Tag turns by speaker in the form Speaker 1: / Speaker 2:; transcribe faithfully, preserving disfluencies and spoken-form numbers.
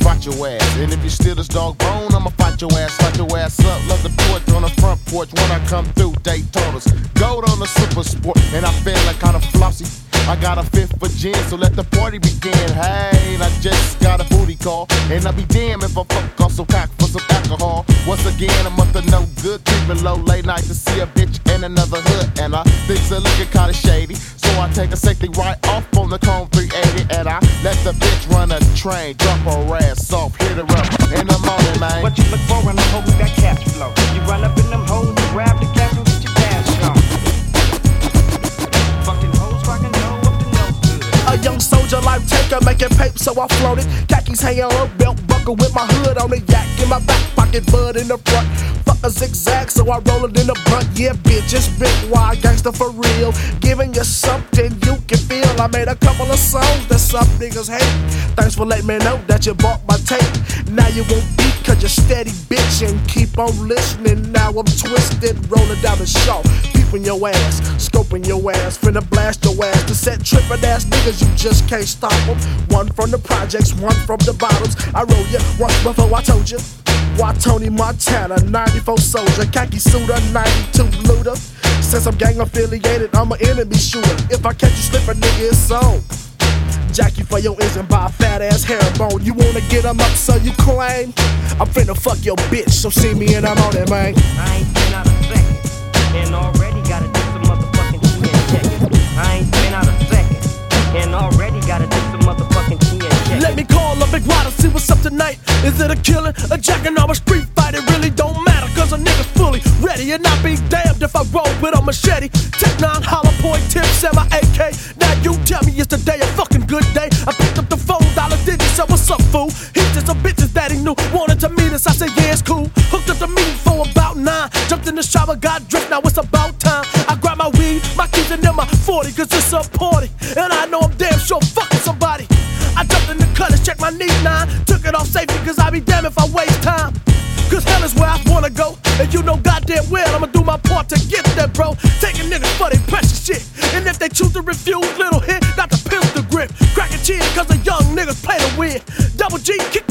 Speaker 1: spot your ass. And if you steal this dog bone, I'ma fight your ass, fight your ass up. Love the torch on the front porch when I come through Daytona's. Gold on the super sport, and I feel like kinda flossy. I got a fifth for gin, so let the party begin. Hey, and I just got a booty call, and I'll be damned if I fuck off some cock for some alcohol. Once again, a month of no good, creeping low late night to see a bitch in another hood, and I think it's looking kinda shady. So I take a safety right off on the Chrome three eighty, and I let the bitch run a train, drop her ass off, hit her up in the morning, man.
Speaker 2: What you look for in the hole, we got cash flow. You run up in them holes, you grab the cash and get your cash on. Fucking hoes, rockin' no up to no good.
Speaker 3: A young soldier life taker, making paper, so I floated. Khakis hanging on, belt buckle with my hood on the yak in my back pocket, bud in the front. Fuck a zigzag, so I roll it in the brunt. Yeah, bitch, it's big wild gangster for real. Giving you something you can feel. I made a couple of songs that some niggas hate. Thanks for letting me know that you bought my tape. Now you won't beat cause you're steady bitchin'. Keep on listening, now I'm twisted. Rolling down the shaw, peeping your ass, scoping your ass, finna blast your ass. To set trippin' ass niggas, you just can't stop them. One from the projects, one from the bottoms. I roll ya once before I told you. Why Tony Montana, ninety-four soldier, khaki suit, a ninety-two looter. Since I'm gang affiliated, I'm an enemy shooter. If I catch you slippin', nigga, it's on. Jack you for your ends and buy a fat ass herringbone. You wanna get 'em up, so you claim? I'm finna fuck your bitch, so see me and I'm on it, man.
Speaker 2: I ain't been out a second, and already gotta do some motherfucking key and check it. I ain't been out a second, and already gotta do some motherfucking key and check it.
Speaker 3: Let me call a big water, see what's up tonight. Is it a killing, a jacking, or a street fight? It really don't matter, cause a nigga's fully ready. And I'll be damned if I roll with a machete. Tech nine, hollow point tips, and my A K. Now you tell me it's the day, a fucking good day. I picked up the phone, dollar digits, so what's up, fool? He's just some bitches that he knew, wanted to meet us. I said, yeah, it's cool. Hooked up the meeting for about nine. Jumped in the shower, got dressed, now it's about time. I grab my weed, my keys, and then my forty, cause it's a party. And I know I'm damn sure fucking somebody. I jumped in the cutters, checked my knee nine. Took it off safety, cause I be damned if I waste time. Cause hell is where I wanna go. And you know goddamn well I'ma do my part to get there, bro. Taking niggas for they precious shit. And if they choose to refuse, little hit, got the pistol grip. Cracking chin cause the young niggas play to win. Double G, kick